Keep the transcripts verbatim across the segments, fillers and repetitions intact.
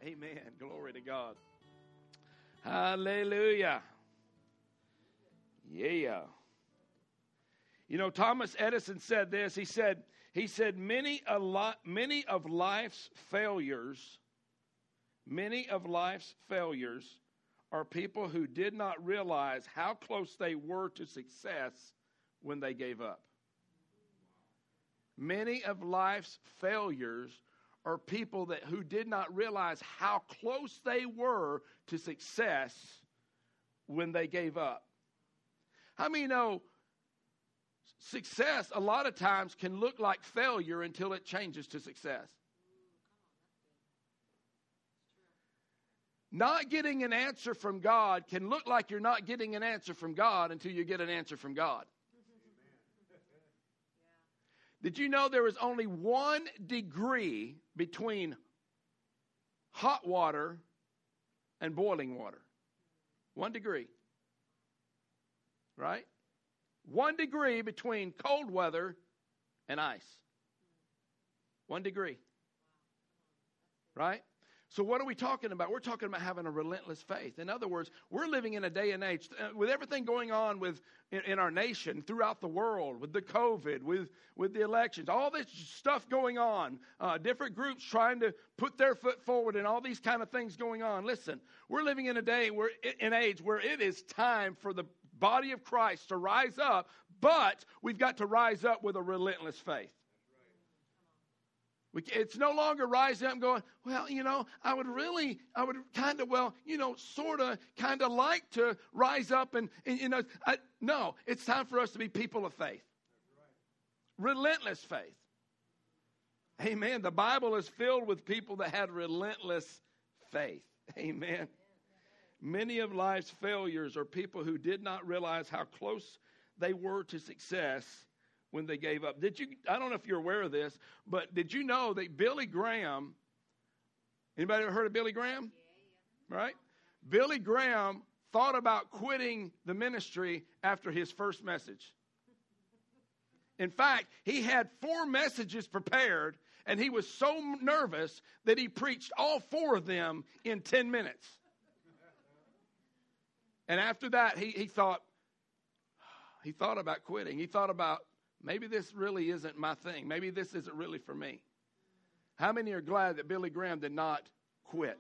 Amen. Glory to God. Hallelujah. Yeah. You know, Thomas Edison said this. He said, he said, many a lot, many of life's failures, many of life's failures are people who did not realize how close they were to success when they gave up. Many of life's failures are people that who did not realize how close they were to success when they gave up. How many know success a lot of times can look like failure until it changes to success? Not getting an answer from God can look like you're not getting an answer from God until you get an answer from God. Did you know there is only one degree between hot water and boiling water? One degree. Right? One degree between cold weather and ice. One degree. Right? So what are we talking about? We're talking about having a relentless faith. In other words, we're living in a day and age uh, with everything going on with in, in our nation, throughout the world, with the COVID, with, with the elections, all this stuff going on, uh, different groups trying to put their foot forward and all these kind of things going on. Listen, we're living in a day, where an age where it is time for the body of Christ to rise up, but we've got to rise up with a relentless faith. We, it's no longer rising up and going, well, you know, I would really, I would kind of, well, you know, sort of, kind of like to rise up and, and you know, I, no, it's time for us to be people of faith. Right. Relentless faith. Amen. The Bible is filled with people that had relentless faith. Amen. Many of life's failures are people who did not realize how close they were to success when they gave up. Did you, I don't know if you're aware of this, but did you know that Billy Graham, anybody ever heard of Billy Graham? Yeah, yeah. Right? Billy Graham thought about quitting the ministry after his first message. In fact, he had four messages prepared, and he was so nervous that he preached all four of them in ten minutes. And after that, he, he thought, he thought about quitting. He thought about, maybe this really isn't my thing. Maybe this isn't really for me. How many are glad that Billy Graham did not quit?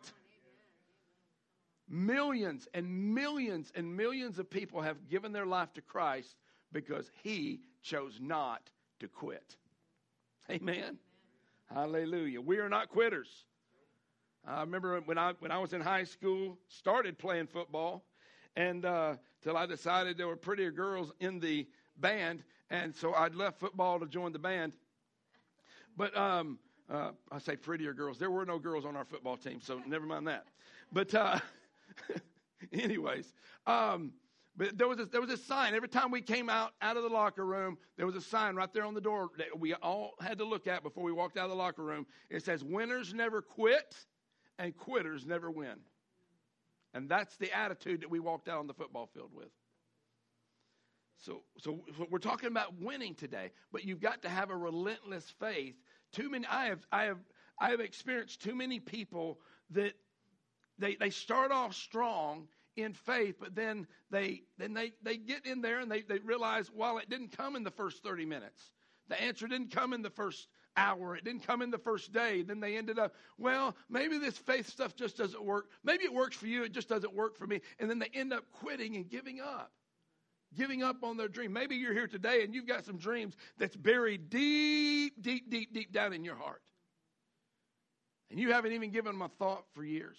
Millions and millions and millions of people have given their life to Christ because he chose not to quit. Amen. Hallelujah. We are not quitters. I remember when I when I was in high school, started playing football, and uh, till I decided there were prettier girls in the band, and so I'd left football to join the band. But um, uh, I say prettier girls. There were no girls on our football team, so never mind that. But uh, anyways, um, but there was a, there was a sign every time we came out out of the locker room. There was a sign right there on the door that we all had to look at before we walked out of the locker room. It says, "Winners never quit, and quitters never win." And that's the attitude that we walked out on the football field with. So, so we're talking about winning today, but you've got to have a relentless faith. Too many, I have, I have, I have experienced too many people that they they start off strong in faith, but then they then they, they get in there and they, they realize, well, it didn't come in the first thirty minutes. The answer didn't come in the first hour. It didn't come in the first day. Then they ended up, well, maybe this faith stuff just doesn't work. Maybe it works for you. It just doesn't work for me. And then they end up quitting and giving up. Giving up on their dream. Maybe you're here today and you've got some dreams that's buried deep, deep, deep, deep down in your heart. And you haven't even given them a thought for years.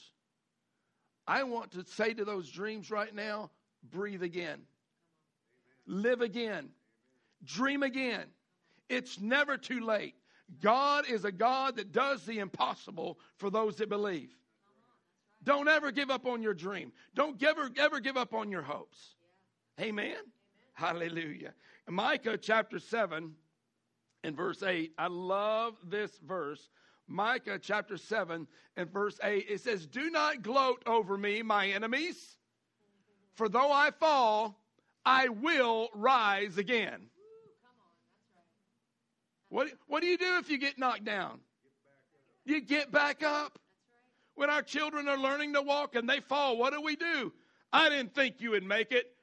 I want to say to those dreams right now, breathe again. Live again. Dream again. It's never too late. God is a God that does the impossible for those that believe. Don't ever give up on your dream. Don't ever, ever give up on your hopes. Amen? Amen. Hallelujah. Micah chapter seven and verse eight. I love this verse. Micah chapter seven and verse eight. It says, "Do not gloat over me, my enemies, for though I fall, I will rise again." Ooh, come on. That's right. What, what do you do if you get knocked down? Get you get back up. That's right. When our children are learning to walk and they fall, what do we do? I didn't think you would make it.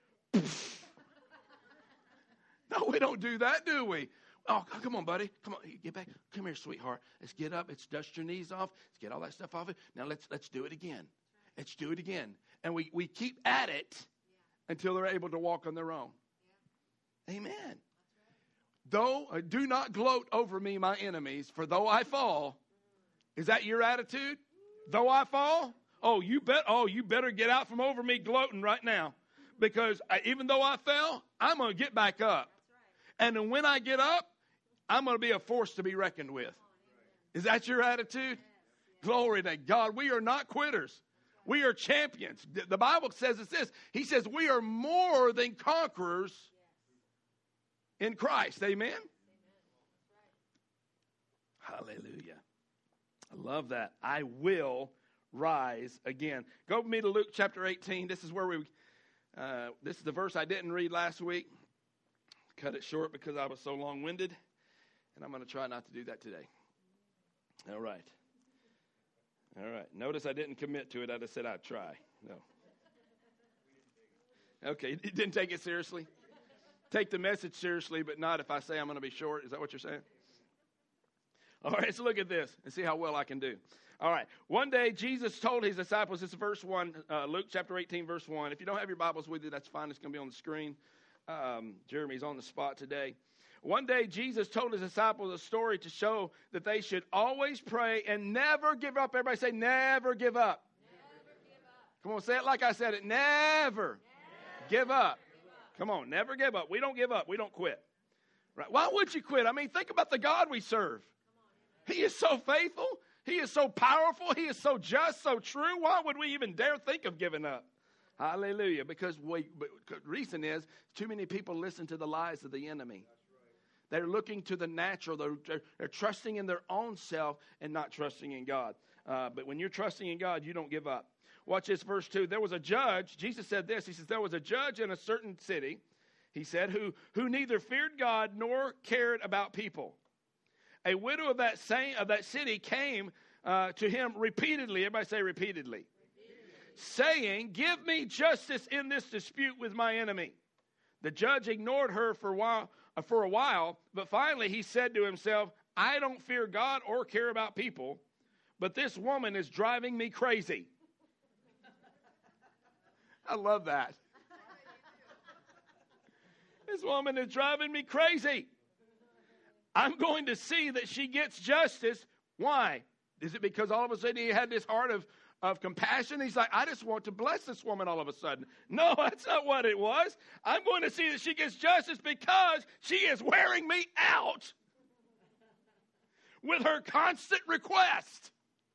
No, we don't do that, do we? Oh, come on, buddy. Come on, get back. Come here, sweetheart. Let's get up. Let's dust your knees off. Let's get all that stuff off it. Now let's let's do it again. Let's do it again. And we, we keep at it until they're able to walk on their own. Amen. Though, uh, do not gloat over me, my enemies, for though I fall, is that your attitude? Though I fall? Oh, you bet. Oh, you better get out from over me gloating right now. Because I, even though I fell, I'm going to get back up. And then when I get up, I'm going to be a force to be reckoned with. Is that your attitude? Glory to God. We are not quitters. We are champions. The Bible says it's this. He says we are more than conquerors in Christ. Amen? Hallelujah. I love that. I will rise again. Go with me to Luke chapter eighteen. This is where we, uh, this is the verse I didn't read last week. Cut it short because I was so long-winded, and I'm going to try not to do that today. All right. All right. Notice I didn't commit to it. I just said I'd try. No. Okay. You didn't take it seriously? Take the message seriously, but not if I say I'm going to be short. Is that what you're saying? All right. Let's look at this and see how well I can do. All right. One day, Jesus told his disciples, this is verse one, uh, Luke chapter eighteen, verse one. If you don't have your Bibles with you, that's fine. It's going to be on the screen. Um, Jeremy's on the spot today. One day, Jesus told his disciples a story to show that they should always pray and never give up. Everybody say, never give up. Never give up. Come on, say it like I said it. Never, never give up. Give up. Come on, never give up. We don't give up. We don't quit. Right? Why would you quit? I mean, think about the God we serve. He is so faithful. He is so powerful. He is so just, so true. Why would we even dare think of giving up? Hallelujah. Because we, the reason is too many people listen to the lies of the enemy. They're looking to the natural. They're, they're, they're trusting in their own self and not trusting in God. Uh, but when you're trusting in God, you don't give up. Watch this, verse two. There was a judge. Jesus said this. He says, there was a judge in a certain city, he said, who, who neither feared God nor cared about people. A widow of that same of that city came uh, to him repeatedly. Everybody say repeatedly. Saying, give me justice in this dispute with my enemy. The judge ignored her for a while, uh, for a while, but finally he said to himself, I don't fear God or care about people, but this woman is driving me crazy. I love that. This woman is driving me crazy. I'm going to see that she gets justice. Why? Is it because all of a sudden he had this heart of Of compassion? He's like, I just want to bless this woman all of a sudden. No, that's not what it was. I'm going to see that she gets justice because she is wearing me out with her constant request.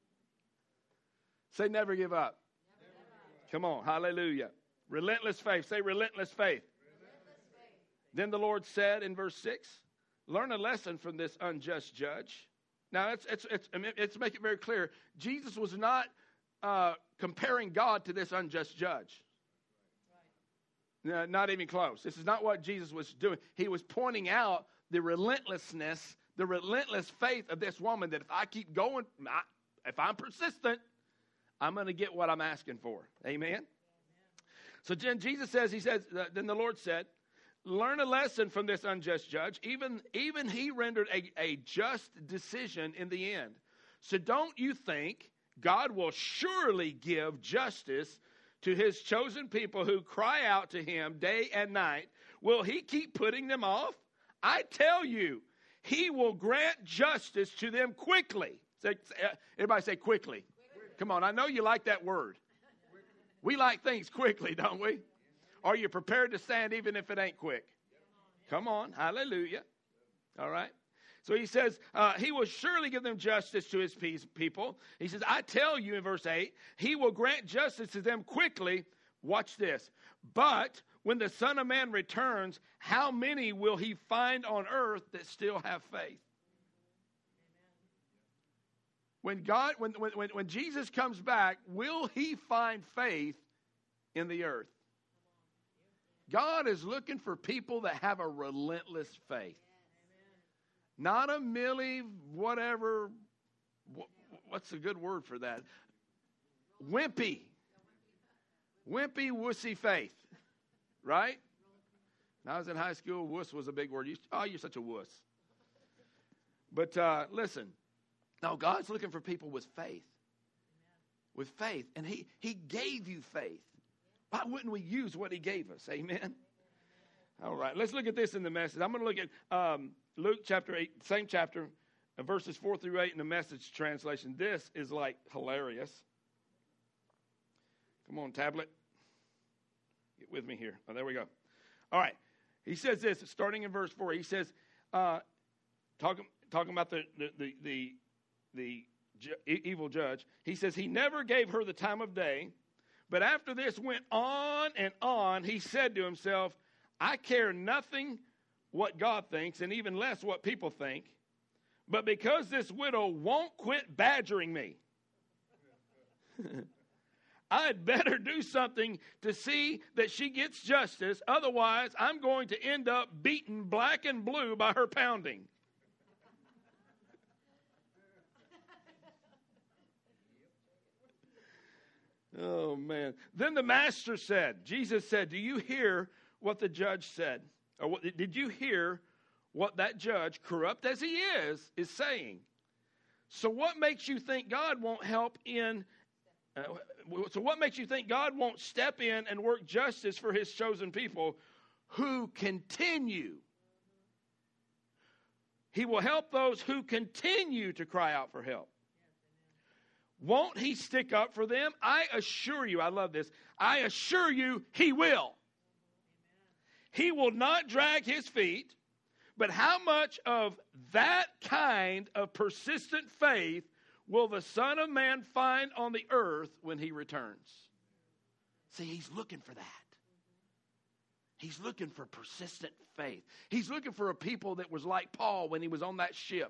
Say, never give up. Never give up. Come on, hallelujah. Relentless faith. Say, relentless faith. Relentless faith. Then the Lord said in verse six, learn a lesson from this unjust judge. Now, it's, it's, it's, it's make it very clear. Jesus was not Uh, comparing God to this unjust judge. Right. No, not even close. This is not what Jesus was doing. He was pointing out the relentlessness, the relentless faith of this woman that if I keep going, I, if I'm persistent, I'm going to get what I'm asking for. Amen? Amen. So then Jesus says, he says, uh, then the Lord said, learn a lesson from this unjust judge. Even, even he rendered a, a just decision in the end. So don't you think God will surely give justice to his chosen people who cry out to him day and night? Will he keep putting them off? I tell you, he will grant justice to them quickly. Say, everybody say quickly. quickly. Come on, I know you like that word. We like things quickly, don't we? Are you prepared to stand even if it ain't quick? Come on, hallelujah. All right. So he says, uh, he will surely give them justice to his people. He says, I tell you in verse eight, he will grant justice to them quickly. Watch this. But when the Son of Man returns, how many will he find on earth that still have faith? When God, when, when, when Jesus comes back, will he find faith in the earth? God is looking for people that have a relentless faith. Not a milli, whatever, what's a good word for that? wimpy. Wimpy, wussy faith. Right? When I was in high school, wuss was a big word. You, oh, you're such a wuss. But uh, listen, no, God's looking for people with faith. With faith. And he, he gave you faith. Why wouldn't we use what he gave us? Amen? All right, let's look at this in the Message. I'm going to look at um, Luke chapter eight, same chapter, uh, verses four through eight in the Message translation. This is like hilarious. Come on, tablet. Get with me here. Oh, there we go. All right. He says this, starting in verse four. He says, uh, talking talking about the the the the, the ju- evil judge. He says he never gave her the time of day, but after this went on and on. He said to himself, I care nothing what God thinks, and even less what people think. But because this widow won't quit badgering me, I'd better do something to see that she gets justice. Otherwise, I'm going to end up beaten black and blue by her pounding. Oh, man. Then the master said, Jesus said, do you hear what the judge said? Or what, did you hear what that judge, corrupt as he is, is saying? So what makes you think God won't help in... Uh, so what makes you think God won't step in and work justice for his chosen people who continue? He will help those who continue to cry out for help. Won't he stick up for them? I assure you, I love this, I assure you he will. He will not drag his feet, but how much of that kind of persistent faith will the Son of Man find on the earth when he returns? See, he's looking for that. He's looking for persistent faith. He's looking for a people that was like Paul when he was on that ship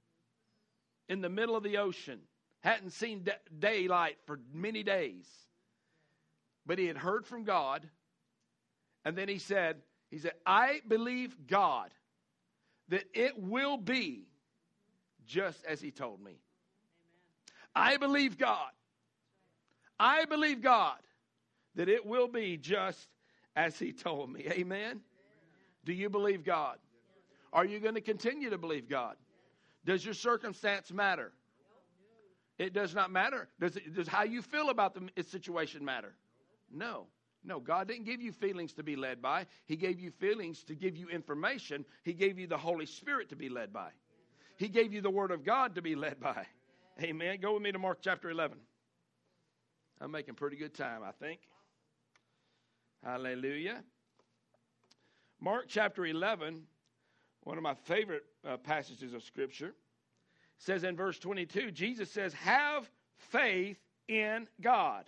in the middle of the ocean. Hadn't seen daylight for many days. But he had heard from God. And then he said, he said, I believe God that it will be just as he told me. I believe God. I believe God that it will be just as he told me. Amen? Do you believe God? Are you going to continue to believe God? Does your circumstance matter? It does not matter. Does, it, does how you feel about the situation matter? No. No, God didn't give you feelings to be led by. He gave you feelings to give you information. He gave you the Holy Spirit to be led by. He gave you the Word of God to be led by. Amen. Go with me to Mark chapter eleven. I'm making pretty good time, I think. Hallelujah. Mark chapter eleven, one of my favorite uh, passages of Scripture, says in verse twenty-two, Jesus says, have faith in God.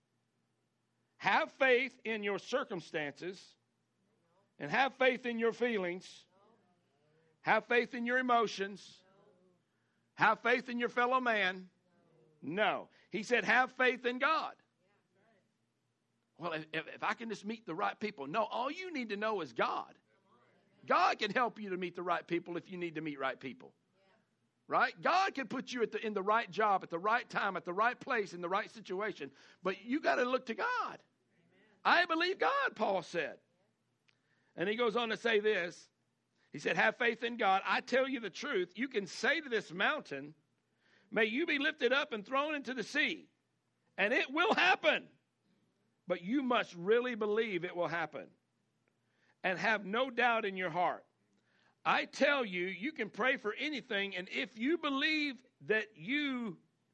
Have faith in your circumstances, and have faith in your feelings. Have faith in your emotions. Have faith in your fellow man. No. He said, have faith in God. Well, if, if I can just meet the right people. No, all you need to know is God. God can help you to meet the right people if you need to meet right people. Right? God can put you at the, in the right job, at the right time, at the right place, in the right situation. But you got to look to God. I believe God, Paul said. And he goes on to say this. He said, have faith in God. I tell you the truth. You can say to this mountain, may you be lifted up and thrown into the sea. And it will happen. But you must really believe it will happen. And have no doubt in your heart. I tell you, you can pray for anything. And if you believe that you've,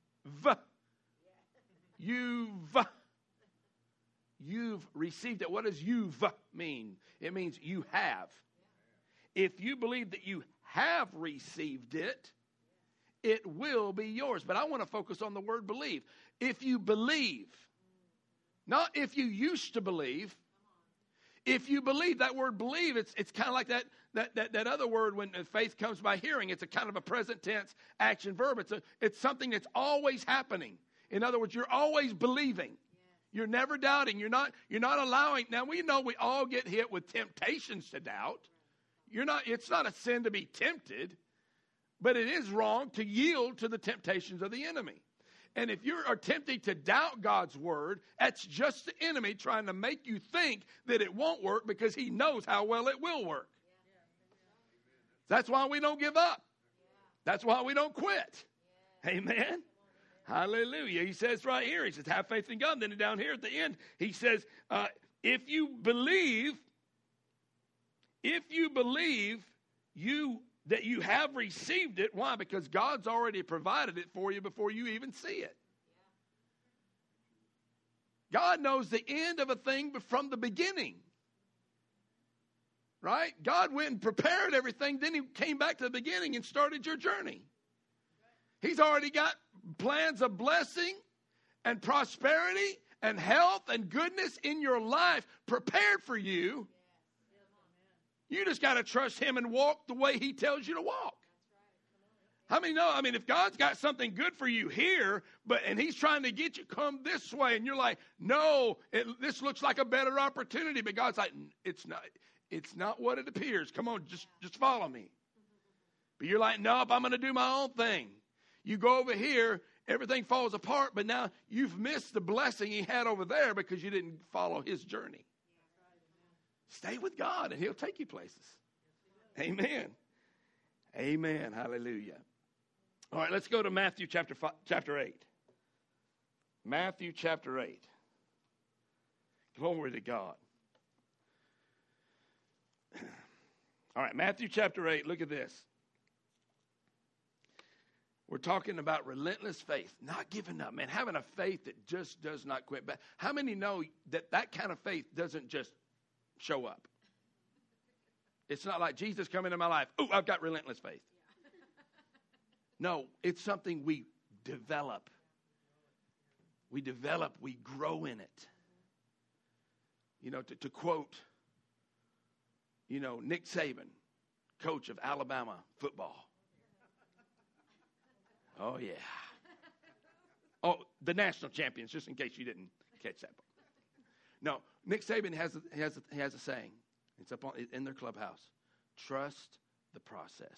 you've, you've received it. What does you've mean? It means you have. If you believe that you have received it, it will be yours. But I want to focus on the word believe. If you believe, not if you used to believe. If you believe, that word believe, it's it's kind of like that, that that that other word when faith comes by hearing. It's a kind of a present tense action verb. It's a, it's something that's always happening. In other words, you're always believing. You're never doubting. You're not you're not allowing. Now we know we all get hit with temptations to doubt. You're not, it's not a sin to be tempted, but it is wrong to yield to the temptations of the enemy. And if you're attempting to doubt God's word, that's just the enemy trying to make you think that it won't work because he knows how well it will work. That's why we don't give up. That's why we don't quit. Amen. Hallelujah. He says right here, he says, have faith in God. And then down here at the end, he says, uh, if you believe, if you believe you that you have received it. Why? Because God's already provided it for you before you even see it. God knows the end of a thing from the beginning. Right? God went and prepared everything. Then he came back to the beginning and started your journey. He's already got plans of blessing and prosperity and health and goodness in your life prepared for you. You just got to trust him and walk the way he tells you to walk. How many know? I mean, if God's got something good for you here, but and he's trying to get you come this way, and you're like, no, it, this looks like a better opportunity. But God's like, it's not. It's not what it appears. Come on, just just follow me. But you're like, nope, I'm going to do my own thing. You go over here, everything falls apart, but now you've missed the blessing he had over there because you didn't follow his journey. Stay with God, and he'll take you places. Amen. Amen. Hallelujah. All right, let's go to Matthew chapter five, chapter eight. Matthew chapter eight. Glory to God. All right, Matthew chapter eight. Look at this. We're talking about relentless faith, not giving up, man. Having a faith that just does not quit. But how many know that that kind of faith doesn't just show up? It's not like Jesus come into my life. Oh, I've got relentless faith. No, it's something we develop. We develop, we grow in it. You know, to, to quote, you know, Nick Saban, coach of Alabama football. Oh, yeah. Oh, the national champions, just in case you didn't catch that. No, Nick Saban has a, has a, has a saying. It's up on, in their clubhouse. Trust the process.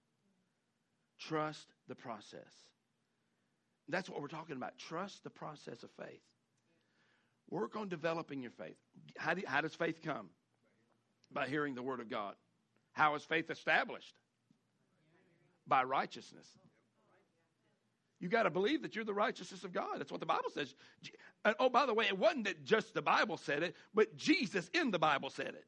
Trust the process. That's what we're talking about. Trust the process of faith. Work on developing your faith. How, do, how does faith come? By hearing the word of God. How is faith established? By righteousness. You got to believe that you're the righteousness of God. That's what the Bible says. And oh, by the way, it wasn't that just the Bible said it, but Jesus in the Bible said it.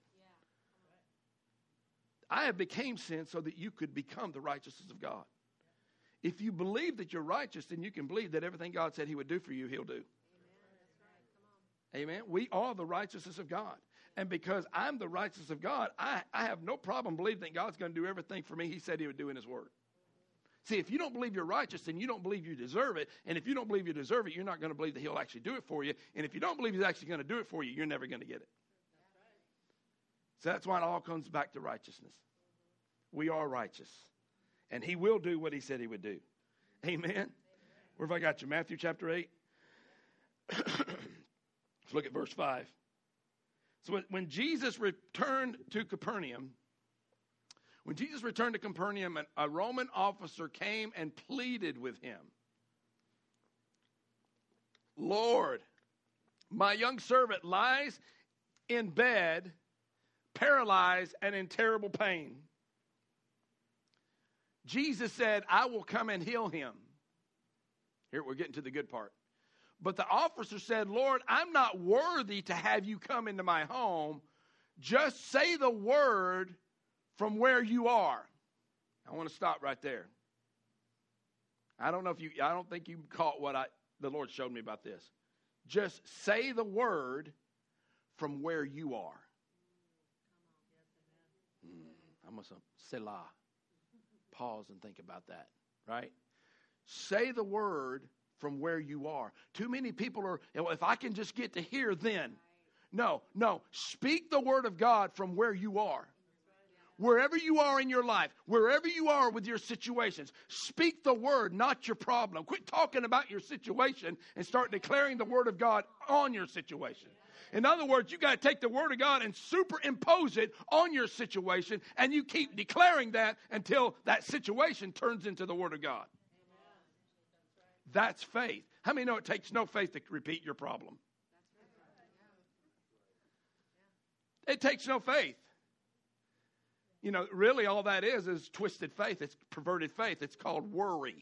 I have became sin so that you could become the righteousness of God. If you believe that you're righteous, then you can believe that everything God said he would do for you, he'll do. Amen. Amen. We are the righteousness of God. And because I'm the righteousness of God, I, I have no problem believing that God's going to do everything for me he said he would do in his word. See, if you don't believe you're righteous, then you don't believe you deserve it. And if you don't believe you deserve it, you're not going to believe that he'll actually do it for you. And if you don't believe he's actually going to do it for you, you're never going to get it. So that's why it all comes back to righteousness. We are righteous. And he will do what he said he would do. Amen. Where have I got you? Matthew chapter eight. Let's look at verse five. So when Jesus returned to Capernaum, when Jesus returned to Capernaum, a Roman officer came and pleaded with him. Lord, my young servant lies in bed, paralyzed and in terrible pain. Jesus said, I will come and heal him. Here, we're getting to the good part. But the officer said, Lord, I'm not worthy to have you come into my home. Just say the word from where you are. I want to stop right there. I don't know if you, I don't think you caught what I, the Lord showed me about this. Just say the word from where you are. Mm, I'm going to say Selah. Pause and think about that, right? Say the word from where you are. Too many people are, if I can just get to here, then. No, no. Speak the word of God from where you are. Wherever you are in your life, wherever you are with your situations, speak the word, not your problem. Quit talking about your situation and start declaring the word of God on your situation. In other words, you got to take the word of God and superimpose it on your situation, and you keep declaring that until that situation turns into the word of God. That's faith. How many know it takes no faith to repeat your problem? It takes no faith. You know, really all that is is twisted faith. It's perverted faith. It's called worry.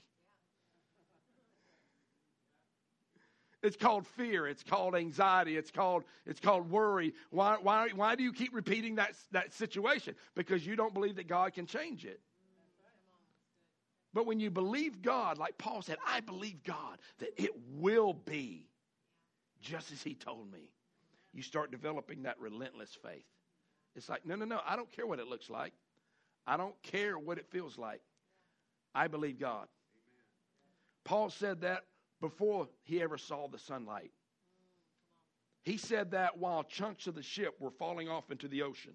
It's called fear. It's called anxiety. It's called it's called worry. Why why why do you keep repeating that that situation? Because you don't believe that God can change it. But when you believe God, like Paul said, I believe God that it will be just as he told me. You start developing that relentless faith. It's like, no, no, no, I don't care what it looks like. I don't care what it feels like. I believe God. Paul said that before he ever saw the sunlight. He said that while chunks of the ship were falling off into the ocean.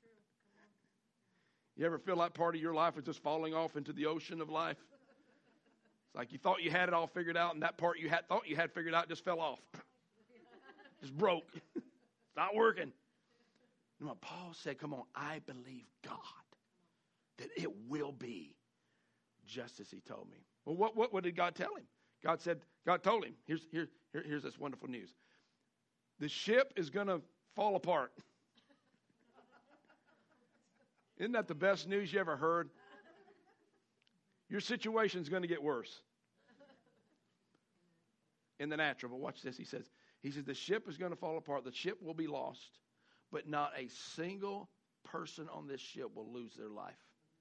You ever feel like part of your life is just falling off into the ocean of life? It's like you thought you had it all figured out, and that part you had thought you had figured out just fell off. Just broke. It's not working. No, Paul said, come on, I believe God that it will be just as he told me. Well, what, what, what did God tell him? God said, God told him, here's, here, here, here's this wonderful news. The ship is going to fall apart. Isn't that the best news you ever heard? Your situation is going to get worse in the natural. But watch this. He says, he says, the ship is going to fall apart. The ship will be lost, but not a single person on this ship will lose their life.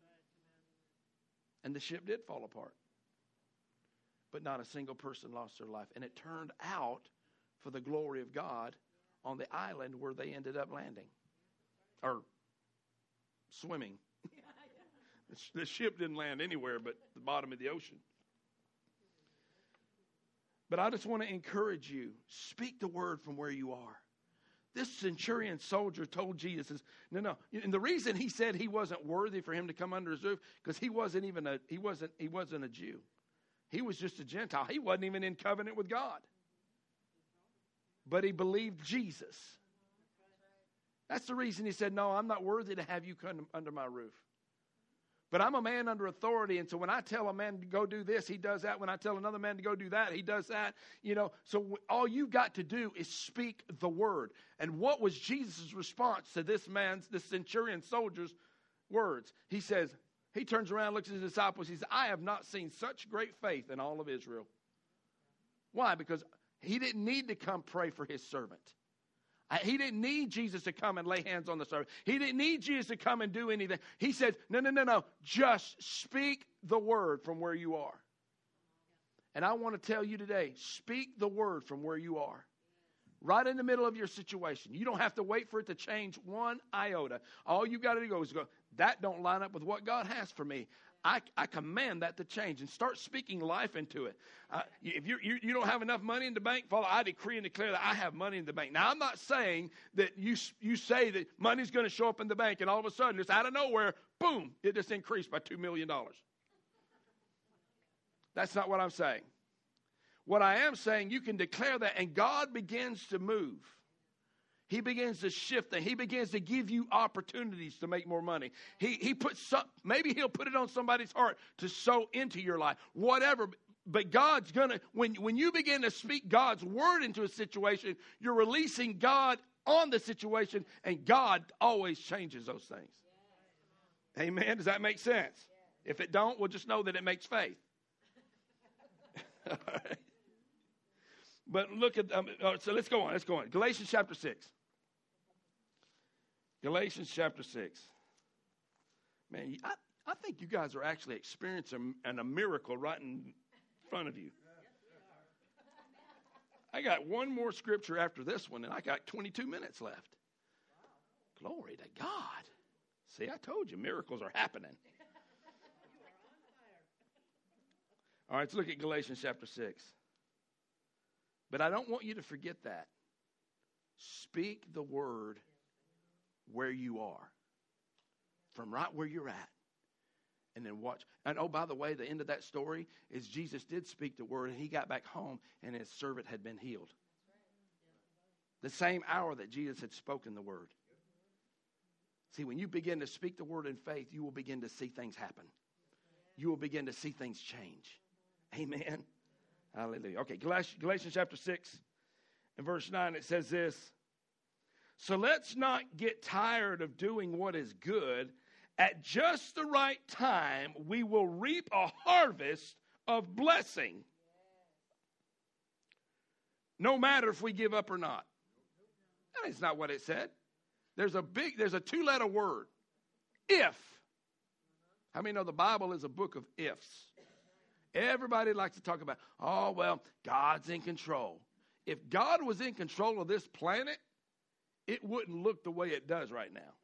And the ship did fall apart, but not a single person lost their life. And it turned out for the glory of God on the island where they ended up landing or swimming. The ship didn't land anywhere but the bottom of the ocean. But I just want to encourage you, speak the word from where you are. This centurion soldier told Jesus, no, no. And the reason he said he wasn't worthy for him to come under his roof, because he wasn't even a he wasn't he wasn't a Jew. He was just a Gentile. He wasn't even in covenant with God. But he believed Jesus. That's the reason he said, no, I'm not worthy to have you come under my roof. But I'm a man under authority, and so when I tell a man to go do this, he does that. When I tell another man to go do that, he does that. You know, so all you've got to do is speak the word. And what was Jesus' response to this man's, this centurion soldier's words? He says, he turns around, looks at his disciples, he says, I have not seen such great faith in all of Israel. Why? Because he didn't need to come pray for his servant. He didn't need Jesus to come and lay hands on the servant. He didn't need Jesus to come and do anything. He said, no, no, no, no. Just speak the word from where you are. And I want to tell you today, speak the word from where you are. Right in the middle of your situation. You don't have to wait for it to change one iota. All you got to do is go, that don't line up with what God has for me. I, I command that to change and start speaking life into it. Uh, if you, you you don't have enough money in the bank, Father, I decree and declare that I have money in the bank. Now, I'm not saying that you you say that money's going to show up in the bank and all of a sudden, just out of nowhere, boom, it just increased by two million dollars. That's not what I'm saying. What I am saying, you can declare that and God begins to move. He begins to shift things. He begins to give you opportunities to make more money. He he puts some, maybe he'll put it on somebody's heart to sow into your life. Whatever. But God's gonna, when, when you begin to speak God's word into a situation, you're releasing God on the situation, and God always changes those things. Amen. Does that make sense? If it don't, we'll just know that it makes faith. All right. But look at, um, so let's go on. Let's go on. Galatians chapter six. Galatians chapter six. Man, I, I think you guys are actually experiencing a, a miracle right in front of you. I got one more scripture after this one, and I got twenty-two minutes left. Glory to God. See, I told you miracles are happening. All right, let's look at Galatians chapter six. But I don't want you to forget that. Speak the word where you are. From right where you're at. And then watch. And oh, by the way, the end of that story is Jesus did speak the word, and he got back home, and his servant had been healed. The same hour that Jesus had spoken the word. See, when you begin to speak the word in faith, you will begin to see things happen. You will begin to see things change. Amen. Hallelujah. Okay, Galatians, Galatians chapter six and verse nine, it says this. So let's not get tired of doing what is good. At just the right time, we will reap a harvest of blessing. No matter if we give up or not. That's not what it said. There's a big, there's a two-letter word. If. How many know the Bible is a book of ifs? Everybody likes to talk about, oh, well, God's in control. If God was in control of this planet, it wouldn't look the way it does right now.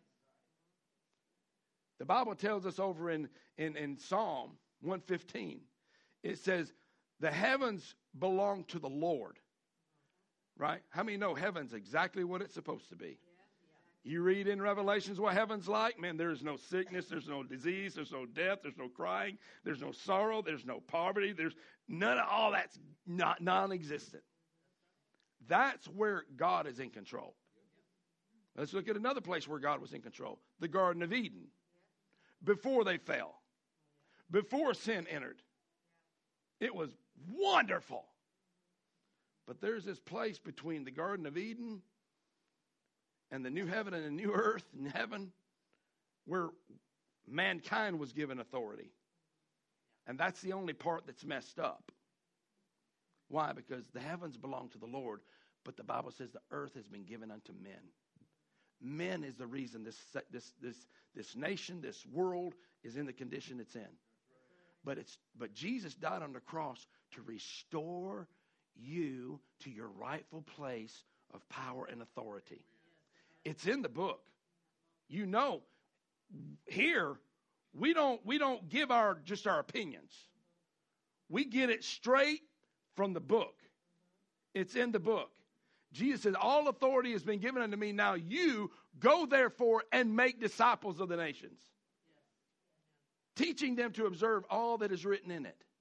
The Bible tells us over in, in, in Psalm one fifteen, it says, the heavens belong to the Lord. Right? How many know heaven's exactly what it's supposed to be? You read in Revelations what heaven's like. Man, there's no sickness, there's no disease, there's no death, there's no crying, there's no sorrow, there's no poverty, there's none of all that's not non-existent. That's where God is in control. Let's look at another place where God was in control. The Garden of Eden. Before they fell. Before sin entered. It was wonderful. But there's this place between the Garden of Eden and the new heaven and the new earth and heaven where mankind was given authority. And that's the only part that's messed up. Why? Because the heavens belong to the Lord, but the Bible says the earth has been given unto men. Men is the reason this this this this nation, this world is in the condition it's in. But it's but Jesus died on the cross to restore you to your rightful place of power and authority. It's in the book. You know, here we don't we don't give our just our opinions. We get it straight from the book. It's in the book. Jesus said, all authority has been given unto me. Now you go therefore and make disciples of the nations. Teaching them to observe all that is written in it.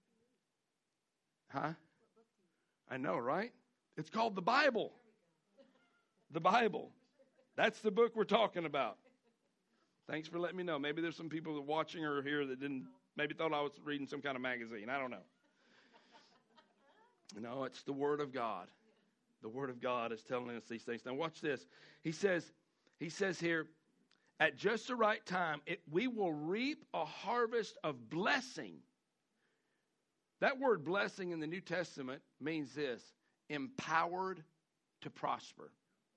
Huh? I know, right? It's called the Bible. The Bible. That's the book we're talking about. Thanks for letting me know. Maybe there's some people watching or here that didn't, maybe thought I was reading some kind of magazine. I don't know. No, it's the Word of God. The Word of God is telling us these things. Now watch this. He says, he says here, at just the right time, it, we will reap a harvest of blessing. That word blessing in the New Testament means this, empowered to prosper.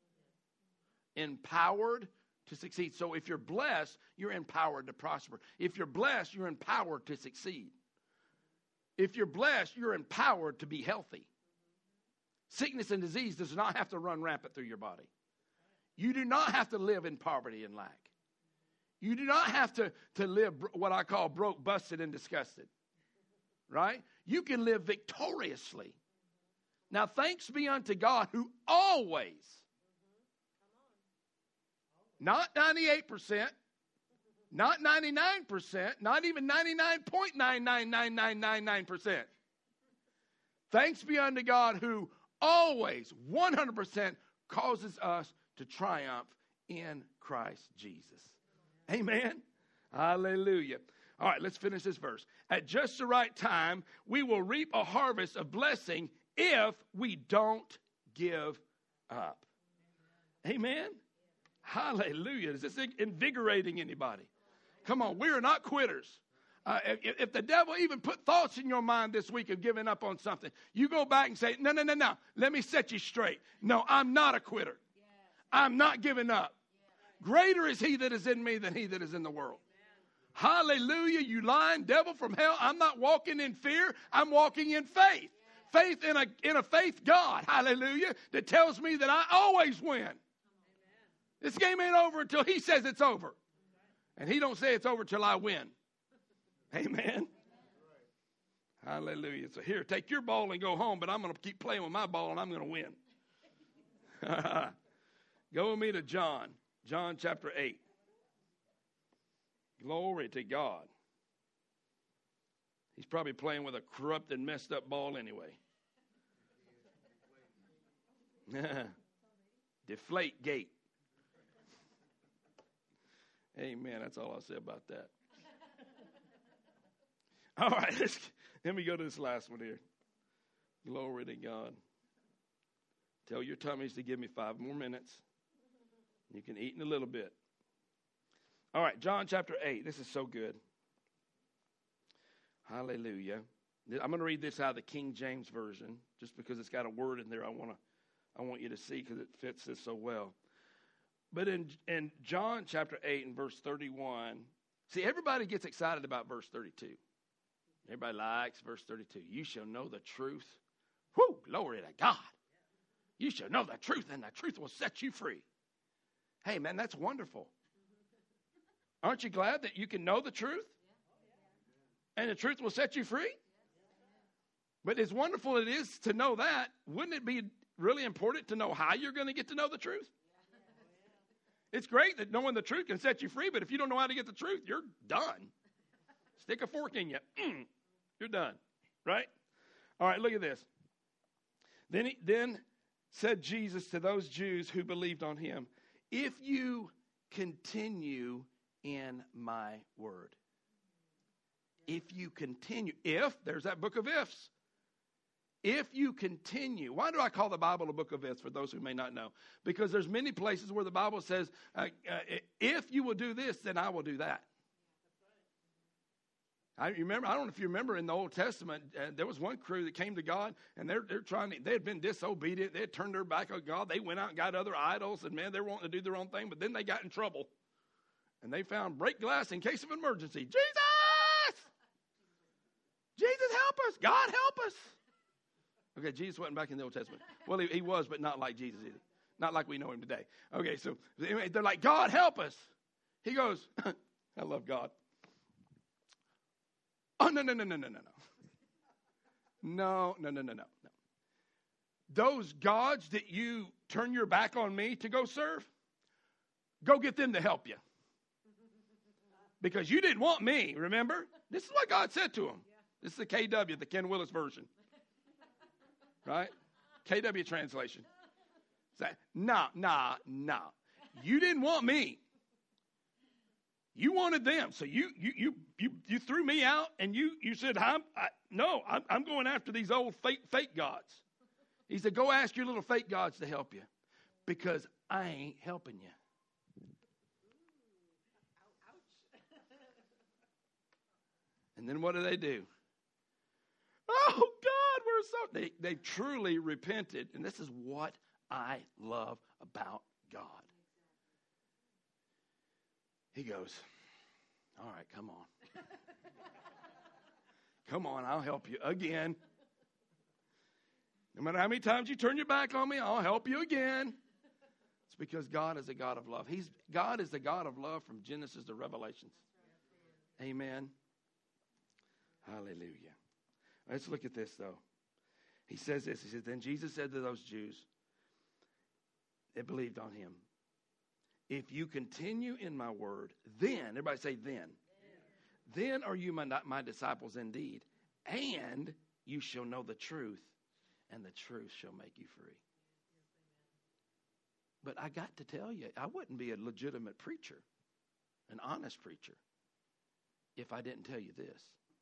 Empowered to succeed. So if you're blessed, you're empowered to prosper. If you're blessed, you're empowered to succeed. If you're blessed, you're empowered to be healthy. Sickness and disease does not have to run rampant through your body. You do not have to live in poverty and lack. You do not have to, to live what I call broke, busted, and disgusted. Right? You can live victoriously. Now, thanks be unto God who always, not ninety-eight percent, not ninety-nine percent, not even ninety-nine point nine nine nine nine nine nine percent. Thanks be unto God who always, one hundred percent, causes us to triumph in Christ Jesus. Amen. Hallelujah. All right, let's finish this verse. At just the right time, we will reap a harvest of blessing if we don't give up. Amen. Hallelujah. Is this invigorating anybody? Come on, we are not quitters. Uh, if, if the devil even put thoughts in your mind this week of giving up on something, you go back and say, no, no, no, no. Let me set you straight. No, I'm not a quitter. I'm not giving up. Greater is he that is in me than he that is in the world. Hallelujah, you lying devil from hell. I'm not walking in fear. I'm walking in faith. Faith in a, in a faith God, hallelujah, that tells me that I always win. This game ain't over until he says it's over. And he don't say it's over till I win. Amen. Hallelujah. So here, take your ball and go home, but I'm going to keep playing with my ball and I'm going to win. Go with me to John. John chapter eight. Glory to God. He's probably playing with a corrupted, messed up ball anyway. Deflate gate. Amen. That's all I'll say about that. All right. Let's, let me go to this last one here. Glory to God. Tell your tummies to give me five more minutes. You can eat in a little bit. All right, John chapter eight. This is so good. Hallelujah. I'm going to read this out of the King James Version, just because it's got a word in there I want to, I want you to see because it fits this so well. But in, in John chapter eight and verse thirty-one, see, everybody gets excited about verse thirty-two. Everybody likes verse thirty-two. You shall know the truth. Whoo, glory to God. You shall know the truth, and the truth will set you free. Hey, man, that's wonderful. Aren't you glad that you can know the truth? And the truth will set you free? But as wonderful it is to know that, wouldn't it be really important to know how you're going to get to know the truth? It's great that knowing the truth can set you free, but if you don't know how to get the truth, you're done. Stick a fork in you. Mm, you're done. Right? All right, look at this. Then, he, then said Jesus to those Jews who believed on him, if you continue in my word. If you continue. If, there's that book of ifs. If you continue. Why do I call the Bible a book of ifs, for those who may not know? Because there's many places where the Bible says, uh, uh, if you will do this, then I will do that. I remember, I don't know if you remember in the Old Testament, uh, there was one crew that came to God, and they're they're trying to, they had been disobedient. They had turned their back on God. They went out and got other idols, and man, they were wanting to do their own thing, but then they got in trouble. And they found break glass in case of emergency. Jesus! Jesus, help us. God, help us. Okay, Jesus wasn't back in the Old Testament. Well, he, he was, but not like Jesus either. Not like we know him today. Okay, so anyway, they're like, God, help us. He goes, I love God. Oh, no, no, no, no, no, no, no. No, no, no, no, no, no. Those gods that you turn your back on me to go serve, go get them to help you. Because you didn't want me, remember? This is what God said to him. This is the K W, the Ken Willis version. Right? K W translation. Say, nah, nah, nah. You didn't want me. You wanted them. So you you you you, you threw me out, and you, you said, I'm, I, no, I'm, I'm going after these old fake, fake gods. He said, go ask your little fake gods to help you, because I ain't helping you. And then what do they do? Oh, God, we're so... They, they truly repented. And this is what I love about God. He goes, all right, come on. Come on, I'll help you again. No matter how many times you turn your back on me, I'll help you again. It's because God is a God of love. He's God is the God of love from Genesis to Revelations. Amen. Hallelujah. Let's look at this, though. He says this. He says, then Jesus said to those Jews that believed on him, if you continue in my word, then, everybody say then. Then, then are you my, my disciples indeed, and you shall know the truth, and the truth shall make you free. But I got to tell you, I wouldn't be a legitimate preacher, an honest preacher, if I didn't tell you this.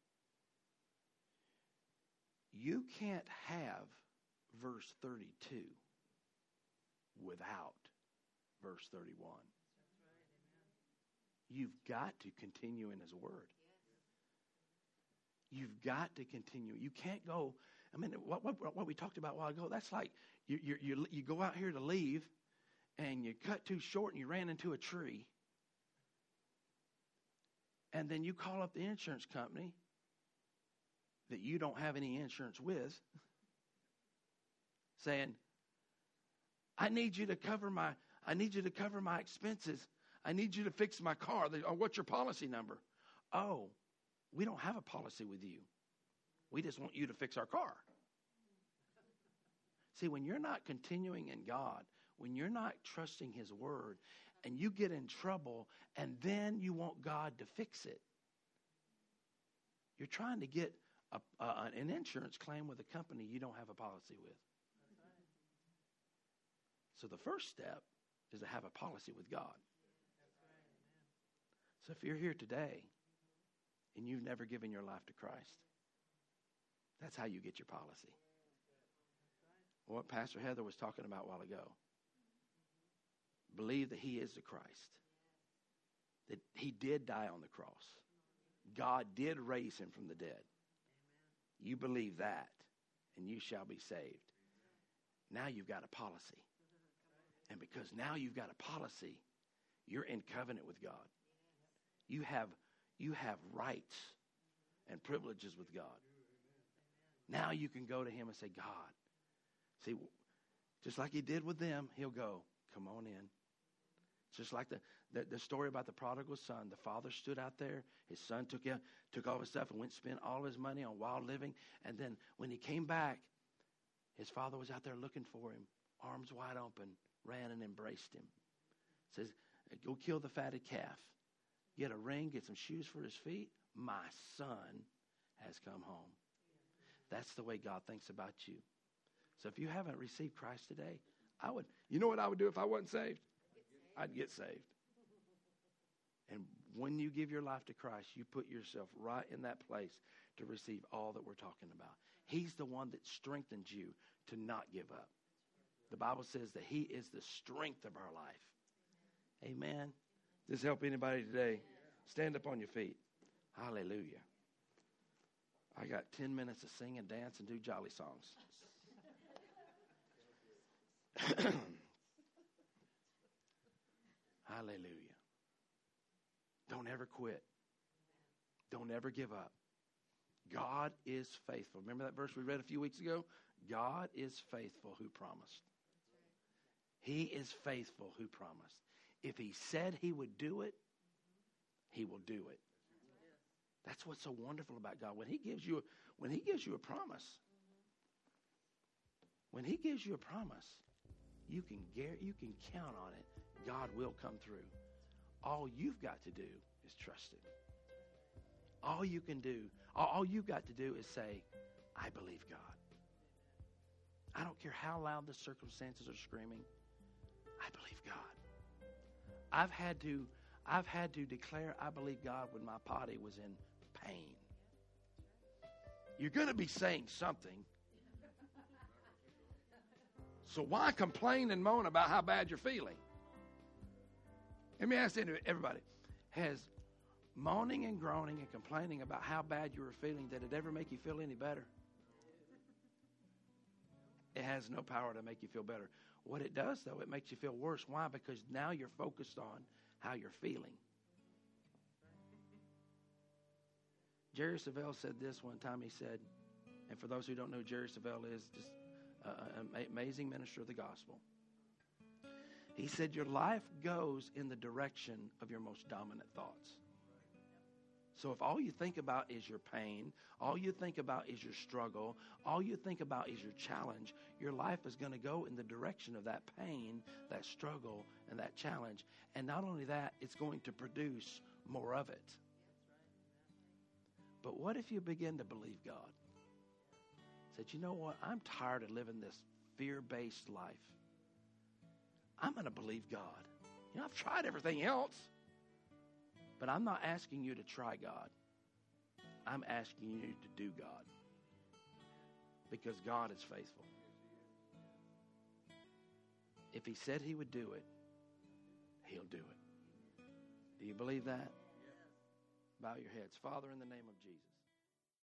You can't have verse thirty-two without verse thirty-one. You've got to continue in his word. You've got to continue. You can't go, I mean, what, what, what we talked about a while ago, that's like you, you, you, you go out here to leave and you cut too short and you ran into a tree. And then you call up the insurance company that you don't have any insurance with, saying, I need you to cover my, I need you to cover my expenses. I need you to fix my car. They, oh, what's your policy number? Oh, we don't have a policy with you. We just want you to fix our car. See, when you're not continuing in God, when you're not trusting his word, and you get in trouble, and then you want God to fix it, you're trying to get A, uh, an insurance claim with a company you don't have a policy with. So the first step is to have a policy with God. So if you're here today and you've never given your life to Christ, that's how you get your policy. what Pastor Heather was talking about a while ago. Believe that he is the Christ. That he did die on the cross. God did raise him from the dead. You believe that, and you shall be saved. Now you've got a policy. And because now you've got a policy, you're in covenant with God. You have, you have rights and privileges with God. Now you can go to him and say, God, see, just like he did with them, he'll go, come on in. Just like the, the, the story about the prodigal son. The father stood out there. His son took him, took all his stuff and went and spent all his money on wild living. And then when he came back, his father was out there looking for him, arms wide open, ran and embraced him. Says, go kill the fatted calf. Get a ring, get some shoes for his feet. My son has come home. That's the way God thinks about you. So if you haven't received Christ today, I would, you know what I would do if I wasn't saved? I'd get saved. And when you give your life to Christ, you put yourself right in that place to receive all that we're talking about. He's the one that strengthens you to not give up. The Bible says that he is the strength of our life. Amen. Does this help anybody today? Stand up on your feet. Hallelujah. I got ten minutes to sing and dance and do jolly songs. Hallelujah. Don't ever quit. Don't ever give up. God is faithful. Remember that verse we read a few weeks ago? God is faithful who promised. He is faithful who promised. If he said he would do it, he will do it. That's what's so wonderful about God. When he gives you, when he gives you a promise, when he gives you a promise, you can gar- you can count on it. God will come through. All you've got to do is trust him. All you can do, all, all you've got to do is say, I believe God. I don't care how loud the circumstances are screaming. I believe God. I've had to, I've had to declare I believe God when my body was in pain. You're going to be saying something. So why complain and moan about how bad you're feeling? Let me ask everybody, has moaning and groaning and complaining about how bad you were feeling, did it ever make you feel any better? It has no power to make you feel better. What it does, though, it makes you feel worse. Why? Because now you're focused on how you're feeling. Jerry Savelle said this one time. He said, and for those who don't know who Jerry Savelle is, just uh, an amazing minister of the gospel. He said, your life goes in the direction of your most dominant thoughts. So if all you think about is your pain, all you think about is your struggle, all you think about is your challenge, your life is going to go in the direction of that pain, that struggle, and that challenge. And not only that, it's going to produce more of it. But what if you begin to believe God? Said, you know what? I'm tired of living this fear-based life. I'm going to believe God. You know, I've tried everything else. But I'm not asking you to try God. I'm asking you to do God. Because God is faithful. If he said he would do it, he'll do it. Do you believe that? Bow your heads. Father, in the name of Jesus.